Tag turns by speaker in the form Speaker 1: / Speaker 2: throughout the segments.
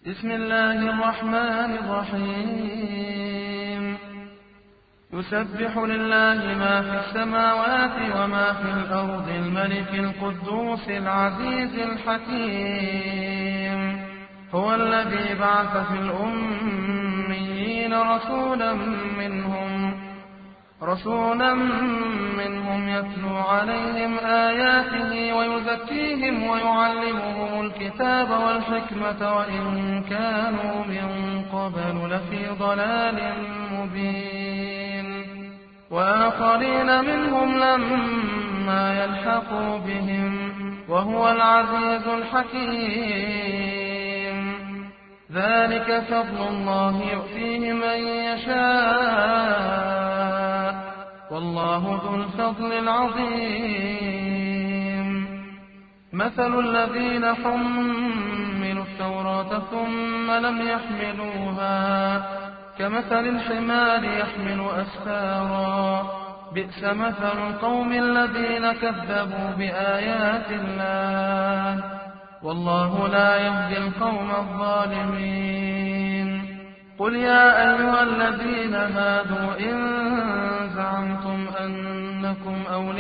Speaker 1: بسم الله الرحمن الرحيم يسبح لله ما في السماوات وما في الأرض الملك القدوس العزيز الحكيم هو الذي بعث في الأميين رسولا منهم يتلو عليهم آياته ويزكيهم ويعلمهم الكتاب والحكمة وإن كانوا من قبل لفي ضلال مبين وآخرين منهم لما يلحقوا بهم وهو العزيز الحكيم ذلك فضل الله يؤتيه من يشاء والله ذو الفضل العظيم مثل الذين حملوا التوراة ثم لم يحملوها كمثل الحمار يحمل أسفارا بئس مثل القوم الذين كذبوا بآيات الله والله لا يهدي القوم الظالمين قل يا أيها الذين هادوا إن زعمتم أنكم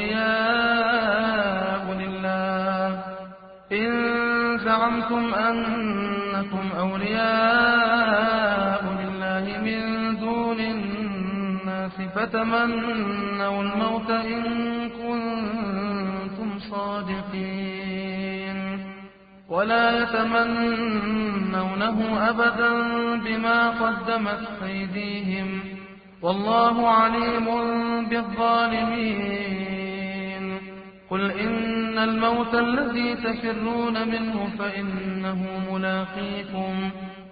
Speaker 1: أولياء لله من دون الناس فتمنوا الموت إن كنتم صادقين ولا يتمنونه أبدا بما قدمت أيديهم والله عليم بالظالمين قل إن الموت الذي تفرون منه فإنه ملاقيكم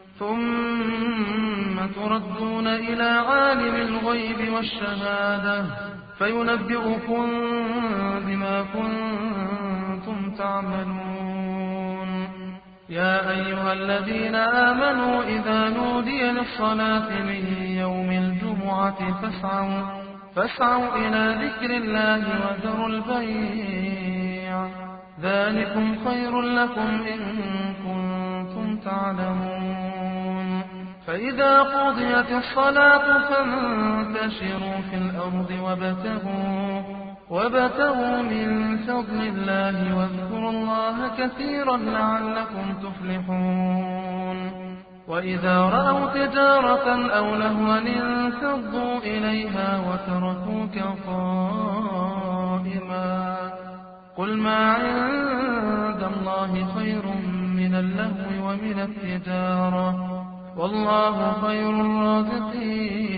Speaker 1: ثم تردون إلى عالم الغيب والشهادة فينبئكم بما كنتم تعملون يا أيها الذين آمنوا إذا نودي للصلاة من يوم الجمعة فاسعوا إلى ذكر الله وذروا البيع ذلكم خير لكم إن كنتم تعلمون فإذا قضيت الصلاة فانتشروا في الأرض وابتغوا من فضل الله واذكروا الله كثيرا لعلكم تفلحون وإذا رأوا تجارة أو لهوا انفضوا إليها وتركوك قائما قل ما عند الله خير من اللهو ومن التجارة والله خير الرازقين